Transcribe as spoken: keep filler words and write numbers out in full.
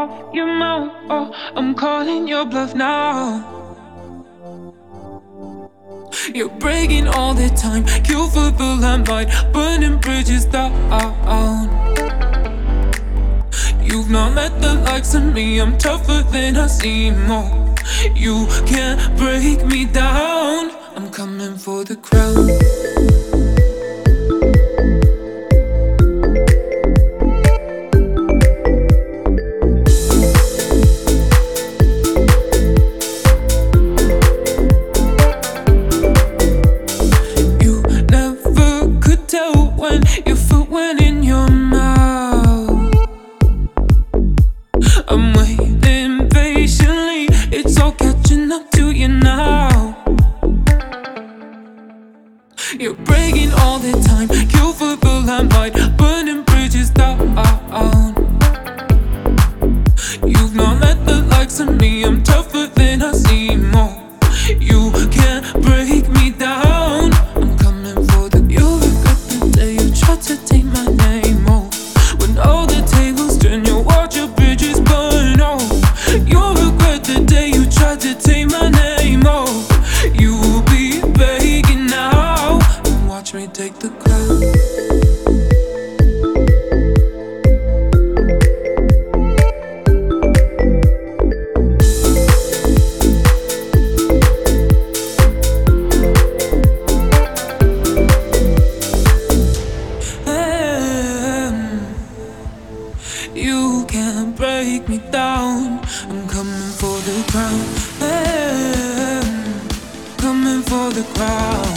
off your mouth. Oh, I'm calling your bluff now. You're breaking all the time. Kill for the limelight, burning bridges down. You've not met the likes of me. I'm tougher than I seem. Oh, you can't break me down. I'm coming for the crown. Your foot went in your mouth. I'm waiting patiently. It's all catching up to you now. You're breaking all the time. Kill for the limelight, burning bridges down. You've not met the likes of me. I'm tougher than I seem. Oh, you can't break me down. I'm coming for the. You regret the day you tried to take my name. Oh, when all the tables turn, you watch your bridges burn. Oh, you regret the day you tried to take my name. Oh, you will be begging now. And watch me take the crown. You can't break me down. I'm coming for the crown. I'm coming for the crown.